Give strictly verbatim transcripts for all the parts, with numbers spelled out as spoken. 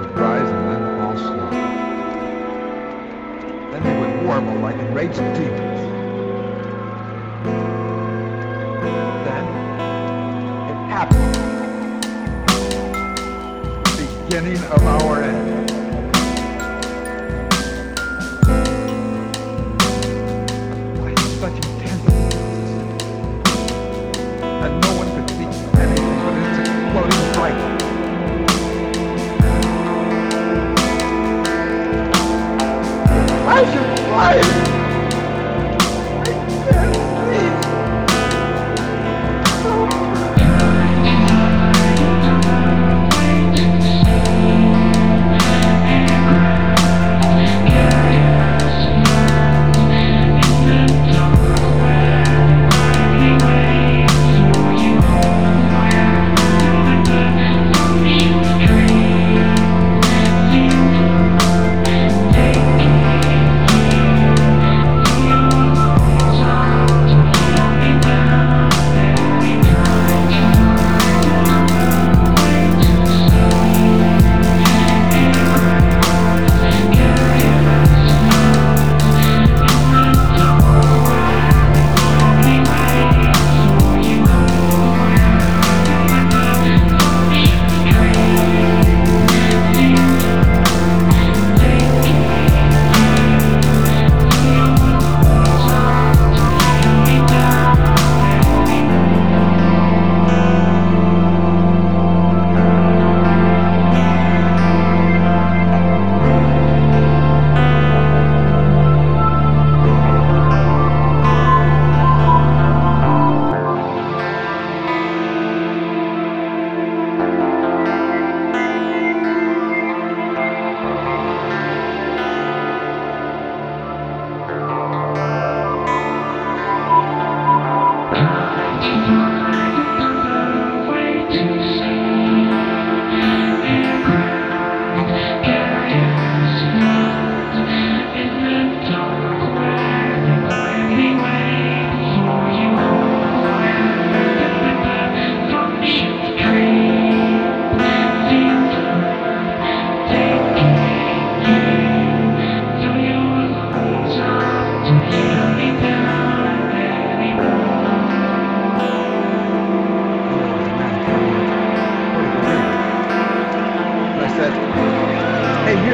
would rise and then fall slowly. Then they would warble like enraged demons. Then it happened. The beginning of our end. By such intensity, and no one could see anything but its exploding light. Flash of light! I can't see! Hey you,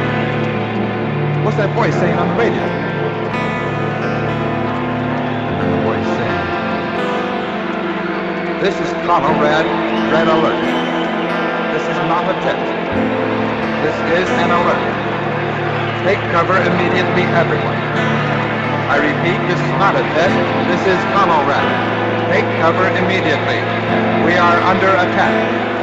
what's that voice saying on the radio? And the voice saying, this is Conrad, red alert. This is not a test. This is an alert. Take cover immediately, everyone. I repeat, this is not a test. This is Conrad. Take cover immediately. We are under attack.